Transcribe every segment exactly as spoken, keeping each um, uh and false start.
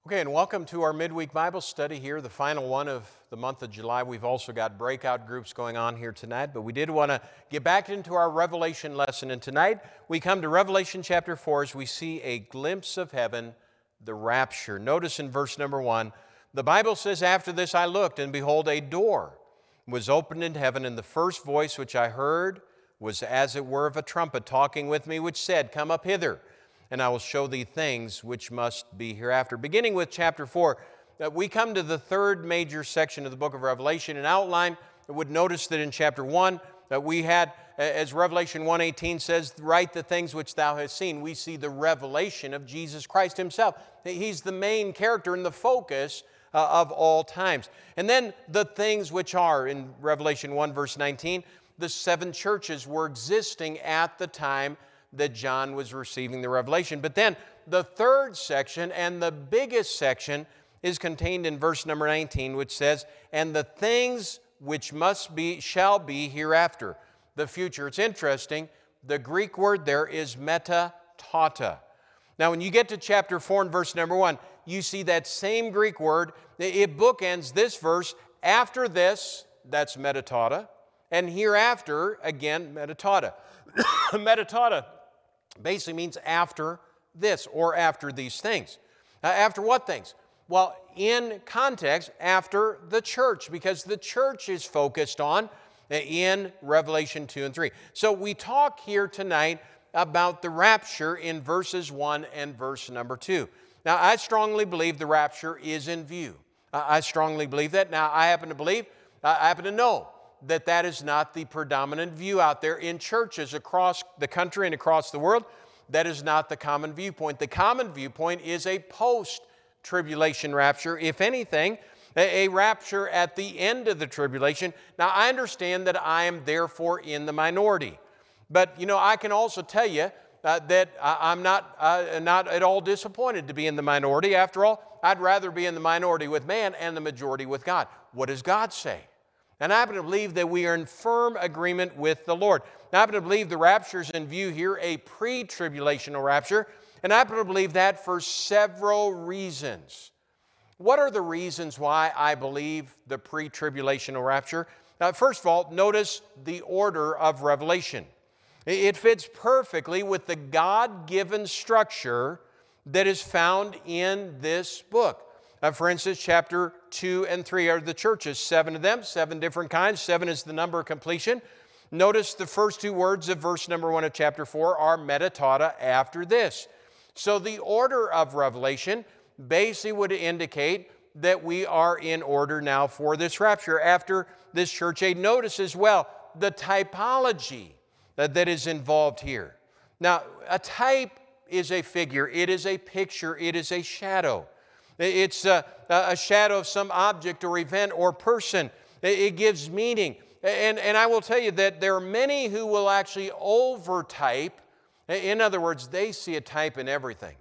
Okay, and welcome to our midweek Bible study here, the final one of the month of July. We've also got breakout groups going on here tonight, but we did want to get back into our Revelation lesson. And tonight we come to Revelation chapter four as we see a glimpse of heaven, the rapture. Notice in verse number one, the Bible says, "After this I looked, and behold, a door was opened in heaven, and the first voice which I heard was as it were of a trumpet talking with me, which said, Come up hither, and I will show thee things which must be hereafter." Beginning with chapter four, uh, we come to the third major section of the book of Revelation. In outline, I would notice that in chapter one, that we had, as Revelation one eighteen says, "Write the things which thou hast seen." We see the revelation of Jesus Christ himself. He's the main character and the focus uh, of all times. And then the things which are, in Revelation one verse nineteen, the seven churches were existing at the time that John was receiving the revelation. But then the third section and the biggest section is contained in verse number nineteen, which says, "And the things which must be, shall be hereafter," the future. It's interesting, the Greek word there is meta tauta. Now when you get to chapter four and verse number one, you see that same Greek word. It bookends this verse. After this, that's meta tauta, and hereafter, again, meta tauta. Meta tauta basically means after this or after these things. Uh, after what things? Well, in context, after the church, because the church is focused on uh, in Revelation two and three. So we talk here tonight about the rapture in verses one and verse number two. Now, I strongly believe the rapture is in view. Uh, I strongly believe that. Now, I happen to believe, uh, I happen to know that that is not the predominant view out there in churches across the country and across the world. That is not the common viewpoint. The common viewpoint is a post-tribulation rapture. If anything, a, a rapture at the end of the tribulation. Now, I understand that I am therefore in the minority. But, you know, I can also tell you uh, that I, I'm not, uh, not at all disappointed to be in the minority. After all, I'd rather be in the minority with man and the majority with God. What does God say? And I happen to believe that we are in firm agreement with the Lord. Now, I happen to believe the rapture is in view here, a pre-tribulational rapture. And I happen to believe that for several reasons. What are the reasons why I believe the pre-tribulational rapture? Now, first of all, notice the order of Revelation. It fits perfectly with the God-given structure that is found in this book. Uh, for instance, chapter two and three are the churches, seven of them, seven different kinds. Seven is the number of completion. Notice the first two words of verse number one of chapter four are meta tauta, after this. So the order of Revelation basically would indicate that we are in order now for this rapture after this church age. Notice as well the typology that, that is involved here. Now, a type is a figure, it is a picture, it is a shadow. It's a, a shadow of some object or event or person. It gives meaning. And, and I will tell you that there are many who will actually overtype. In other words, they see a type in everything.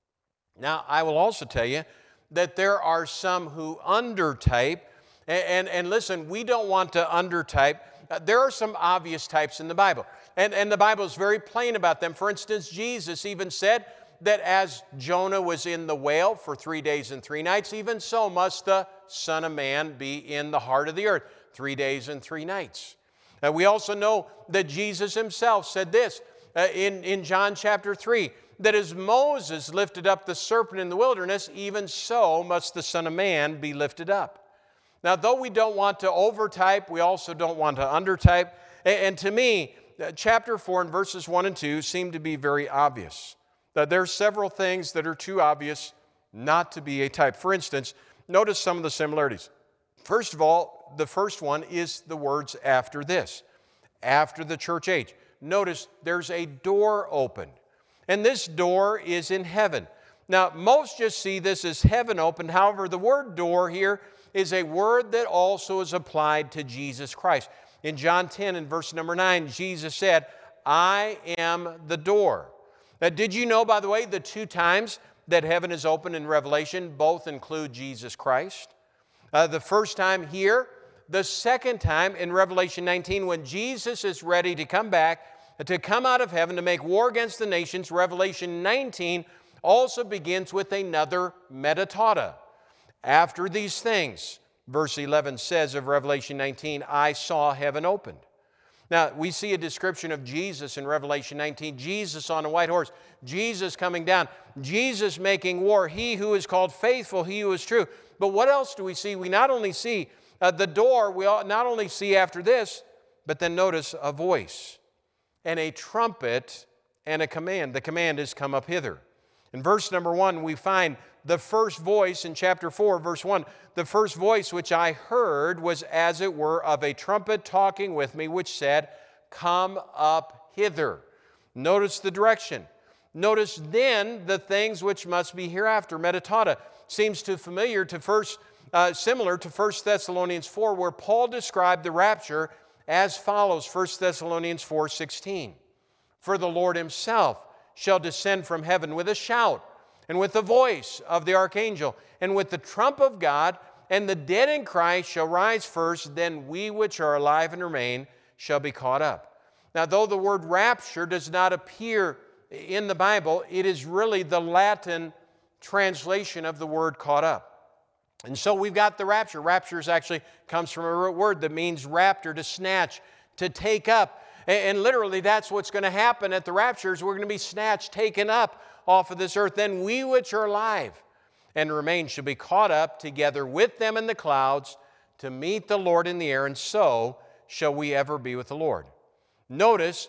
Now, I will also tell you that there are some who undertype. And, and, and listen, we don't want to undertype. There are some obvious types in the Bible. And, and the Bible is very plain about them. For instance, Jesus even said that as Jonah was in the whale for three days and three nights, even so must the Son of Man be in the heart of the earth, three days and three nights. Uh, we also know that Jesus himself said this uh, in, in John chapter three, that as Moses lifted up the serpent in the wilderness, even so must the Son of Man be lifted up. Now, though we don't want to overtype, we also don't want to undertype. And, and to me, uh, chapter four and verses one and two seem to be very obvious. That there are several things that are too obvious not to be a type. For instance, notice some of the similarities. First of all, the first one is the words after this, after the church age. Notice there's a door opened, and this door is in heaven. Now, most just see this as heaven opened. However, the word door here is a word that also is applied to Jesus Christ. In John ten and verse number nine, Jesus said, "I am the door." Now, did you know, by the way, the two times that heaven is open in Revelation both include Jesus Christ? Uh, the first time here, the second time in Revelation nineteen, when Jesus is ready to come back, to come out of heaven to make war against the nations. Revelation nineteen also begins with another metatauta. After these things, verse eleven says of Revelation nineteen, I saw heaven opened. Now, we see a description of Jesus in Revelation nineteen. Jesus on a white horse, Jesus coming down, Jesus making war, he who is called faithful, he who is true. But what else do we see? We not only see uh, the door, we not only see after this, but then notice a voice and a trumpet and a command. The command is, come up hither. In verse number one, we find the first voice in chapter four, verse one. The first voice which I heard was as it were of a trumpet talking with me, which said, come up hither. Notice the direction. Notice then the things which must be hereafter. Metatauta seems too familiar to first, uh, similar to First Thessalonians four, where Paul described the rapture as follows, First Thessalonians four sixteen. For the Lord himself shall descend from heaven with a shout, and with the voice of the archangel, and with the trump of God, and the dead in Christ shall rise first, then we which are alive and remain shall be caught up. Now, though the word rapture does not appear in the Bible, it is really the Latin translation of the word caught up. And so we've got the rapture. Rapture is actually comes from a root word that means rapture, to snatch, to take up. And literally that's what's going to happen at the rapture, is we're going to be snatched, taken up off of this earth. Then we which are alive and remain shall be caught up together with them in the clouds to meet the Lord in the air, and so shall we ever be with the Lord. Notice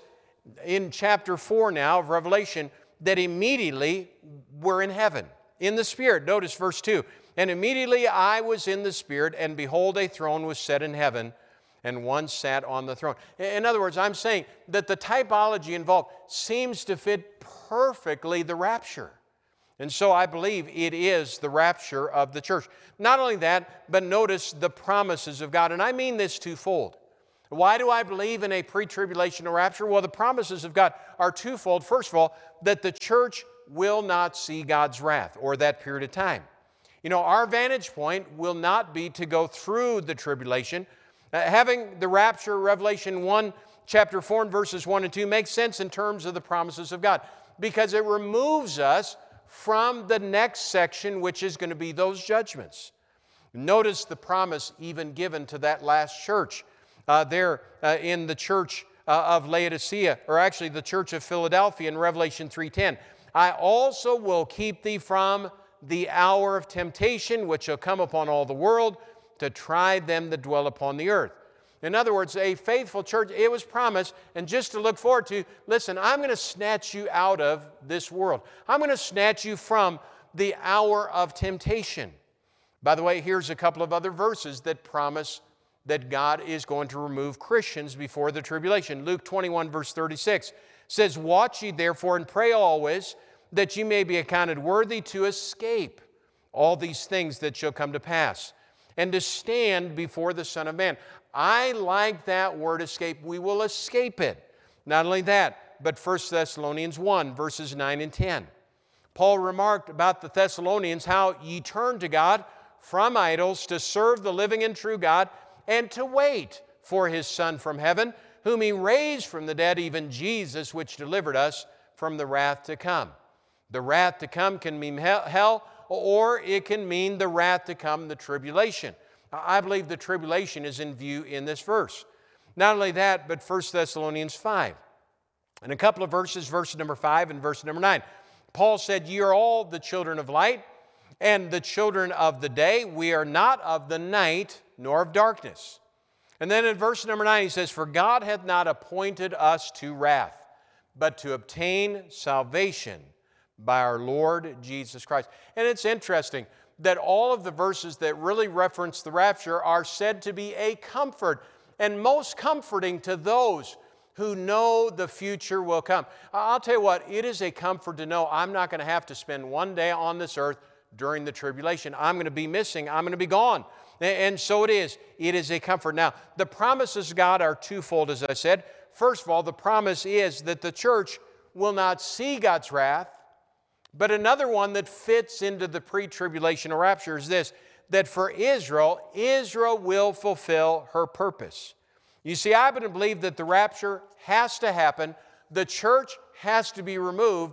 in chapter four now of Revelation that immediately we're in heaven, in the Spirit. Notice verse two. And immediately I was in the Spirit, and behold, a throne was set in heaven, and one sat on the throne. In other words, I'm saying that the typology involved seems to fit perfectly the rapture. And so I believe it is the rapture of the church. Not only that, but notice the promises of God. And I mean this twofold. Why do I believe in a pre-tribulational rapture? Well, the promises of God are twofold. First of all, that the church will not see God's wrath, or that period of time. You know, our vantage point will not be to go through the tribulation. Uh, having the rapture, Revelation one, chapter four, and verses one and two, makes sense in terms of the promises of God, because it removes us from the next section, which is going to be those judgments. Notice the promise even given to that last church uh, there uh, in the church uh, of Laodicea, or actually the church of Philadelphia in Revelation three ten. I also will keep thee from the hour of temptation, which shall come upon all the world, to try them that dwell upon the earth. In other words, a faithful church, it was promised, and just to look forward to, listen, I'm going to snatch you out of this world. I'm going to snatch you from the hour of temptation. By the way, here's a couple of other verses that promise that God is going to remove Christians before the tribulation. Luke twenty-one, verse thirty-six says, watch ye therefore and pray always, that ye may be accounted worthy to escape all these things that shall come to pass, and to stand before the Son of Man. I like that word escape. We will escape it. Not only that, but First Thessalonians one, verses nine and ten. Paul remarked about the Thessalonians how ye turn to God from idols to serve the living and true God, and to wait for his Son from heaven, whom he raised from the dead, even Jesus, which delivered us from the wrath to come. The wrath to come can mean hell, or it can mean the wrath to come, the tribulation. I believe the tribulation is in view in this verse. Not only that, but First Thessalonians five. In a couple of verses, verse number five and verse number nine, Paul said, ye are all the children of light and the children of the day. We are not of the night nor of darkness. And then in verse number nine, he says, for God hath not appointed us to wrath, but to obtain salvation by our Lord Jesus Christ. And it's interesting that all of the verses that really reference the rapture are said to be a comfort, and most comforting to those who know the future will come. I'll tell you what, it is a comfort to know I'm not going to have to spend one day on this earth during the tribulation. I'm going to be missing. I'm going to be gone. And so it is. It is a comfort. Now, the promises of God are twofold, as I said. First of all, the promise is that the church will not see God's wrath. But another one that fits into the pre-tribulational rapture is this, that for Israel, Israel will fulfill her purpose. You see, I happen to believe that the rapture has to happen, the church has to be removed,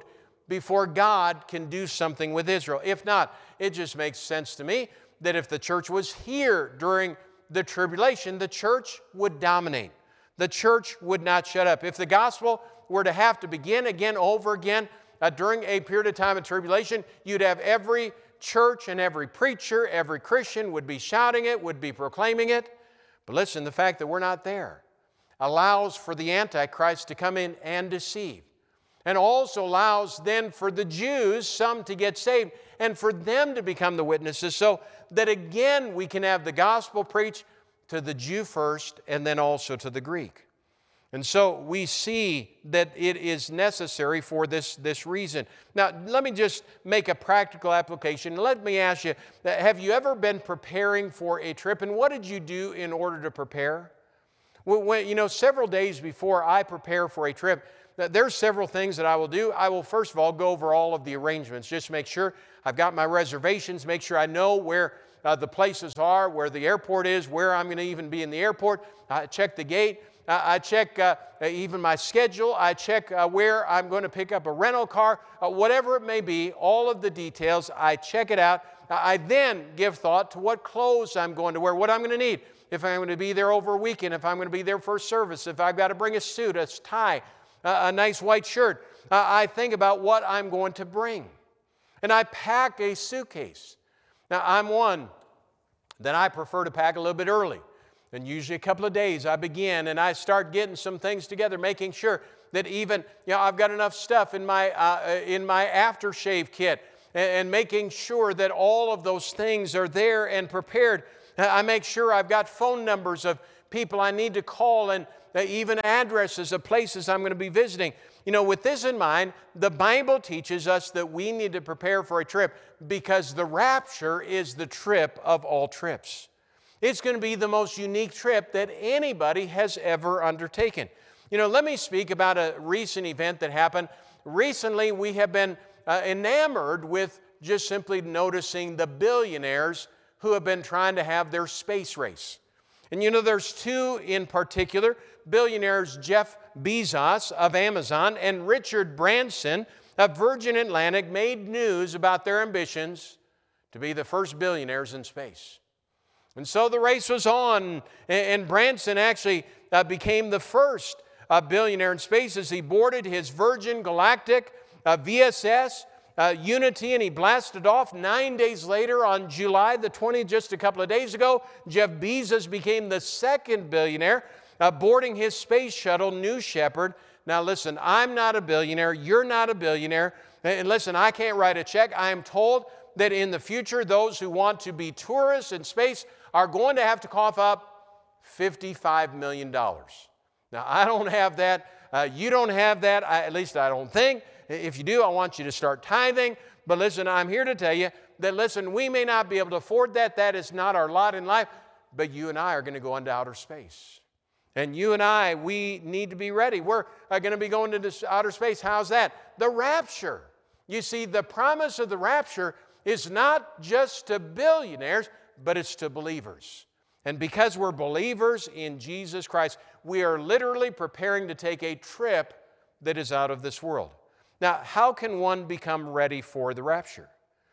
before God can do something with Israel. If not, it just makes sense to me that if the church was here during the tribulation, the church would dominate. The church would not shut up. If the gospel were to have to begin again over again uh, during a period of time of tribulation, you'd have every church and every preacher, every Christian would be shouting it, would be proclaiming it. But listen, the fact that we're not there allows for the Antichrist to come in and deceive. And also allows then for the Jews, some to get saved, and for them to become the witnesses, so that again we can have the gospel preached to the Jew first and then also to the Greek. And so we see that it is necessary for this, this reason. Now, let me just make a practical application. Let me ask you, have you ever been preparing for a trip, and what did you do in order to prepare? When, you know, several days before I prepare for a trip, there's several things that I will do. I will, first of all, go over all of the arrangements, just make sure I've got my reservations, make sure I know where uh, the places are, where the airport is, where I'm going to even be in the airport. I check the gate. I check uh, even my schedule. I check uh, where I'm going to pick up a rental car, uh, whatever it may be, all of the details. I check it out. I then give thought to what clothes I'm going to wear, what I'm going to need. If I'm going to be there over a weekend, if I'm going to be there for a service, if I've got to bring a suit, a tie, uh, a nice white shirt, uh, I think about what I'm going to bring. And I pack a suitcase. Now, I'm one that I prefer to pack a little bit early. And usually a couple of days I begin and I start getting some things together, making sure that even, you know, I've got enough stuff in my, uh, in my aftershave kit, and, and making sure that all of those things are there and prepared. I make sure I've got phone numbers of people I need to call, and uh, even addresses of places I'm going to be visiting. You know, with this in mind, the Bible teaches us that we need to prepare for a trip because the rapture is the trip of all trips. It's going to be the most unique trip that anybody has ever undertaken. You know, let me speak about a recent event that happened. Recently, we have been uh, enamored with just simply noticing the billionaires who have been trying to have their space race. And you know, there's two in particular, billionaires Jeff Bezos of Amazon and Richard Branson of Virgin Atlantic made news about their ambitions to be the first billionaires in space. And so the race was on, and Branson actually uh, became the first uh, billionaire in space as he boarded his Virgin Galactic uh, V S S uh, Unity, and he blasted off. Nine days later, on July the twentieth, just a couple of days ago, Jeff Bezos became the second billionaire uh, boarding his space shuttle, New Shepard. Now listen, I'm not a billionaire, you're not a billionaire, and listen, I can't write a check. I am told that in the future, those who want to be tourists in space are going to have to cough up fifty-five million dollars. Now, I don't have that. Uh, you don't have that. I, at least I don't think. If you do, I want you to start tithing. But listen, I'm here to tell you that, listen, we may not be able to afford that. That is not our lot in life. But you and I are going to go into outer space. And you and I, we need to be ready. We're uh, going to be going into outer space. How's that? The rapture. You see, the promise of the rapture is not just to billionaires, but it's to believers. And because we're believers in Jesus Christ, we are literally preparing to take a trip that is out of this world. Now, how can one become ready for the rapture?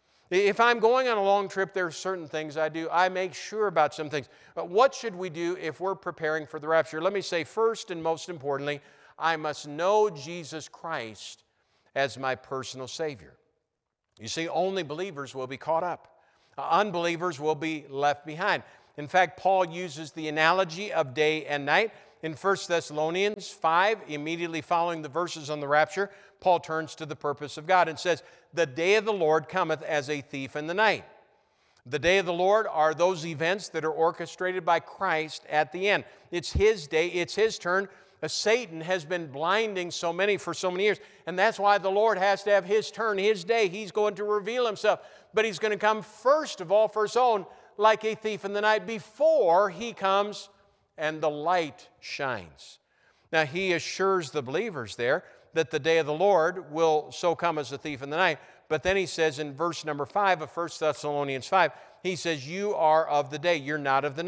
If I'm going on a long trip, there are certain things I do. I make sure about some things. But what should we do if we're preparing for the rapture? Let me say first and most importantly, I must know Jesus Christ as my personal Savior. You see, only believers will be caught up. Unbelievers will be left behind. In fact, Paul uses the analogy of day and night. In First Thessalonians five, immediately following the verses on the rapture, Paul turns to the purpose of God and says, "The day of the Lord cometh as a thief in the night." The day of the Lord are those events that are orchestrated by Christ at the end. It's His day, it's His turn. Satan has been blinding so many for so many years, and that's why the Lord has to have His turn, His day. He's going to reveal Himself, but He's going to come first of all for His own like a thief in the night before He comes and the light shines. Now, He assures the believers there that the day of the Lord will so come as a thief in the night, but then He says in verse number five of First Thessalonians five, He says, "You are of the day, you're not of the night."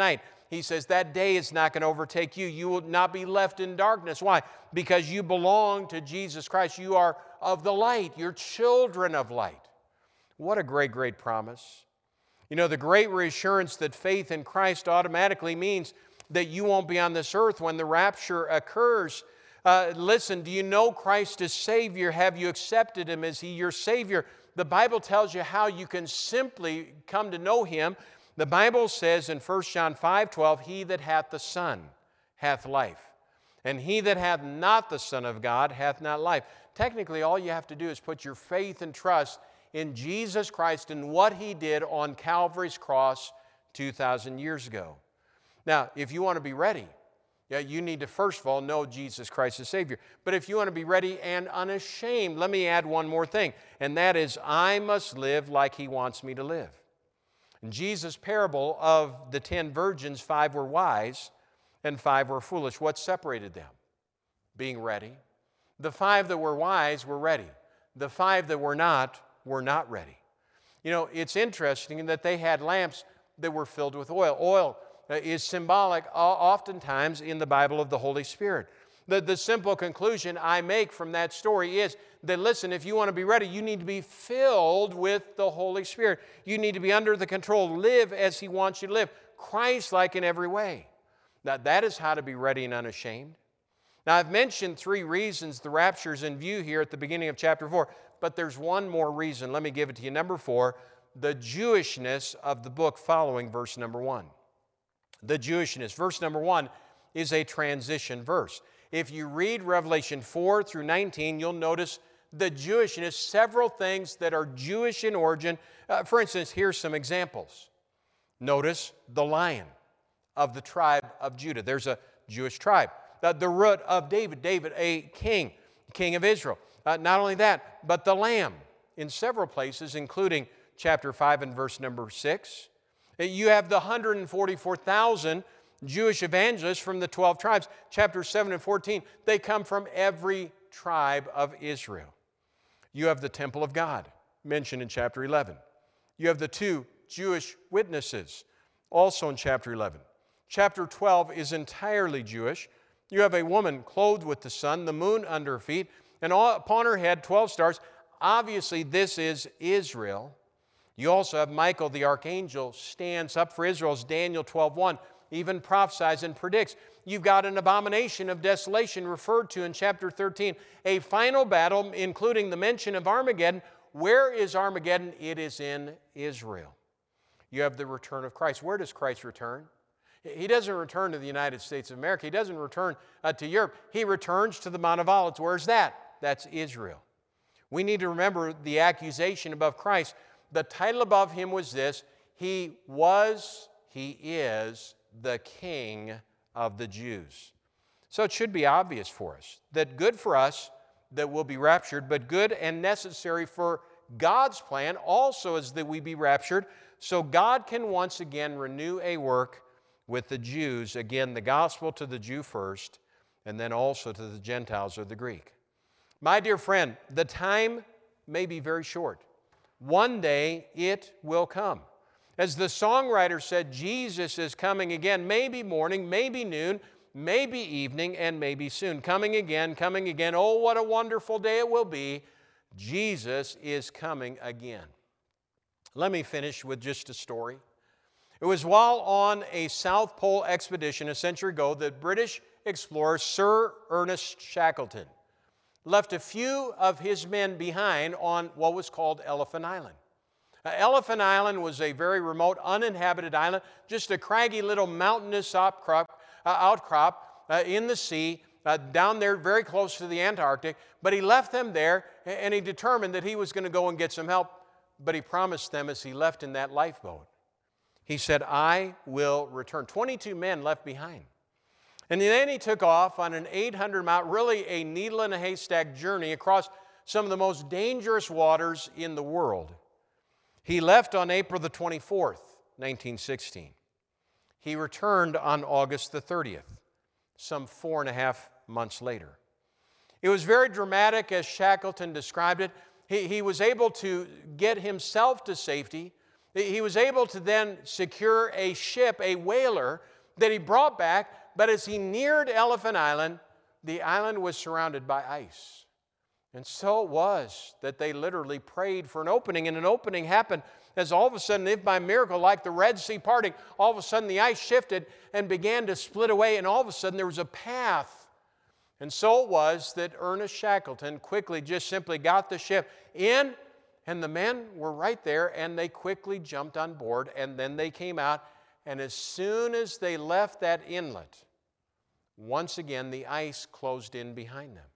He says that day is not going to overtake you. You will not be left in darkness. Why? Because you belong to Jesus Christ. You are of the light. You're children of light. What a great, great promise. You know, the great reassurance that faith in Christ automatically means that you won't be on this earth when the rapture occurs. Uh, listen, do you know Christ as Savior? Have you accepted Him? Is He your Savior? The Bible tells you how you can simply come to know Him. The Bible says in First John five twelve, He that hath the Son hath life, and he that hath not the Son of God hath not life. Technically, all you have to do is put your faith and trust in Jesus Christ and what He did on Calvary's cross two thousand years ago. Now, if you want to be ready, yeah, you need to first of all know Jesus Christ as Savior. But if you want to be ready and unashamed, let me add one more thing, and that is I must live like He wants me to live. In Jesus' parable of the ten virgins, five were wise and five were foolish. What separated them? Being ready. The five that were wise were ready. The five that were not were not ready. You know, it's interesting that they had lamps that were filled with oil. Oil is symbolic oftentimes in the Bible of the Holy Spirit. The, the simple conclusion I make from that story is that, listen, if you want to be ready, you need to be filled with the Holy Spirit. You need to be under the control. Live as He wants you to live, Christ-like in every way. Now, that is how to be ready and unashamed. Now, I've mentioned three reasons the rapture is in view here at the beginning of chapter four, but there's one more reason. Let me give it to you. Number four, the Jewishness of the book following verse number one. The Jewishness. Verse number one is a transition verse. If you read Revelation four through nineteen, you'll notice the Jewishness, several things that are Jewish in origin. Uh, for instance, here's some examples. Notice the lion of the tribe of Judah. There's a Jewish tribe. Uh, the root of David, David, a king, king of Israel. Uh, not only that, but the lamb in several places, including chapter five and verse number six. You have the one hundred forty-four thousand Jewish evangelists from the twelve tribes. Chapter seven and fourteen, they come from every tribe of Israel. You have the temple of God, mentioned in chapter eleven. You have the two Jewish witnesses, also in chapter eleven. Chapter twelve is entirely Jewish. You have a woman clothed with the sun, the moon under her feet, and upon her head twelve stars. Obviously, this is Israel. You also have Michael, the archangel, stands up for Israel, as Daniel twelve one even prophesies and predicts. You've got an abomination of desolation referred to in chapter thirteen, a final battle, including the mention of Armageddon. Where is Armageddon? It is in Israel. You have the return of Christ. Where does Christ return? He doesn't return to the United States of America. He doesn't return uh, to Europe. He returns to the Mount of Olives. Where's that? That's Israel. We need to remember the accusation above Christ. The title above Him was this: He was, He is the King of the Jews. So it should be obvious for us that good for us that we'll be raptured, but good and necessary for God's plan also is that we be raptured, so God can once again renew a work with the Jews, again, the gospel to the Jew first, and then also to the Gentiles or the Greek. My dear friend, the time may be very short. One day it will come. As the songwriter said, Jesus is coming again, maybe morning, maybe noon, maybe evening, and maybe soon. Coming again, coming again. Oh, what a wonderful day it will be. Jesus is coming again. Let me finish with just a story. It was while on a South Pole expedition a century ago that British explorer Sir Ernest Shackleton left a few of his men behind on what was called Elephant Island. Uh, Elephant Island was a very remote, uninhabited island, just a craggy little mountainous outcrop, uh, outcrop uh, in the sea, uh, down there very close to the Antarctic. But he left them there, and he determined that he was going to go and get some help. But he promised them as he left in that lifeboat, he said, I will return. twenty-two men left behind. And then he took off on an eight hundred mile, really a needle in a haystack journey across some of the most dangerous waters in the world. He left on April the twenty-fourth, nineteen sixteen. He returned on August the thirtieth, some four and a half months later. It was very dramatic as Shackleton described it. He, he was able to get himself to safety. He was able to then secure a ship, a whaler, that he brought back. But as he neared Elephant Island, the island was surrounded by ice. And so it was that they literally prayed for an opening, and an opening happened as all of a sudden, if by miracle, like the Red Sea parting, all of a sudden the ice shifted and began to split away, and all of a sudden there was a path. And so it was that Ernest Shackleton quickly just simply got the ship in, and the men were right there, and they quickly jumped on board, and then they came out, and as soon as they left that inlet, once again the ice closed in behind them.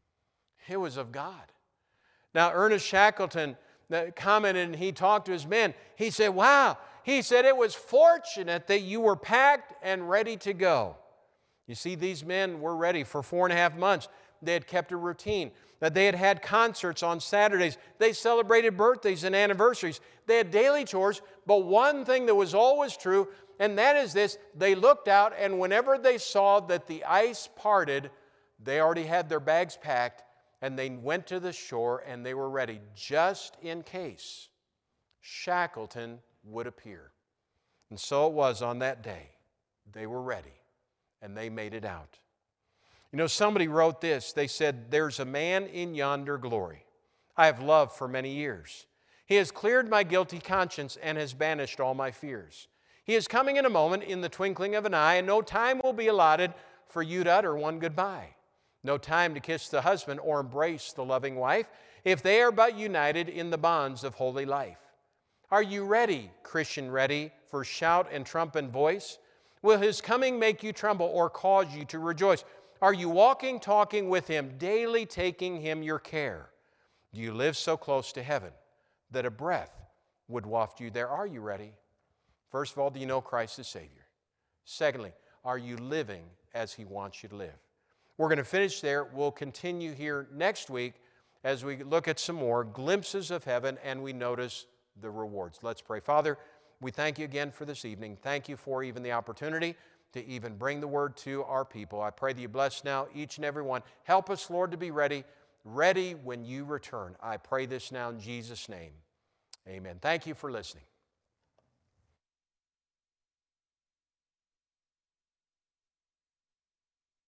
It was of God. Now, Ernest Shackleton commented, and he talked to his men. He said, wow, he said, it was fortunate that you were packed and ready to go. You see, these men were ready for four and a half months. They had kept a routine. That they had had concerts on Saturdays. They celebrated birthdays and anniversaries. They had daily chores, but one thing that was always true, and that is this: they looked out, and whenever they saw that the ice parted, they already had their bags packed, and they went to the shore, and they were ready just in case Shackleton would appear. And so it was on that day. They were ready, and they made it out. You know, somebody wrote this. They said, there's a man in yonder glory I have loved for many years. He has cleared my guilty conscience and has banished all my fears. He is coming in a moment, in the twinkling of an eye, and no time will be allotted for you to utter one goodbye. No time to kiss the husband or embrace the loving wife, if they are but united in the bonds of holy life. Are you ready, Christian, ready for shout and trump and voice? Will his coming make you tremble or cause you to rejoice? Are you walking, talking with him, daily taking him your care? Do you live so close to heaven that a breath would waft you there? Are you ready? First of all, do you know Christ as Savior? Secondly, are you living as he wants you to live? We're going to finish there. We'll continue here next week as we look at some more glimpses of heaven and we notice the rewards. Let's pray. Father, we thank you again for this evening. Thank you for even the opportunity to even bring the word to our people. I pray that you bless now each and every one. Help us, Lord, to be ready, ready when you return. I pray this now in Jesus' name. Amen. Thank you for listening.